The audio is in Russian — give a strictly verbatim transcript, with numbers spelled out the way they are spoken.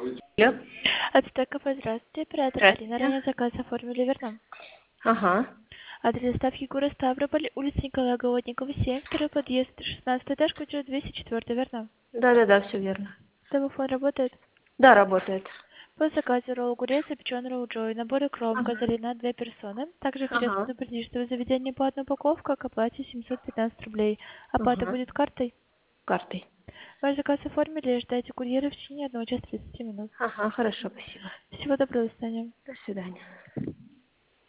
Алло. Ацтек кафе, здравствуйте. Оператор Марина. Здравствуйте. Ранее заказ оформили, верно? Ага. Адрес доставки город Ставрополь, улица Николая Голодникова, семь, второй подъезд, шестнадцатый этаж, квартира двести четыре, верно? Да-да-да, все верно. Телефон работает. Да, работает. По заказу ролл огурец, запеченный ролл Джой, набор икром, Ага. козырь на две персоны. Также хотел Ага. предупредить, что в заведении по одной упаковке к оплате семьсот пятнадцать рублей. Оплата Ага. будет картой. Картой. Ваш заказ оформили, ждайте курьера в течение одного часа тридцати минут. Ага, хорошо, спасибо. Всего доброго, до свидания. До свидания.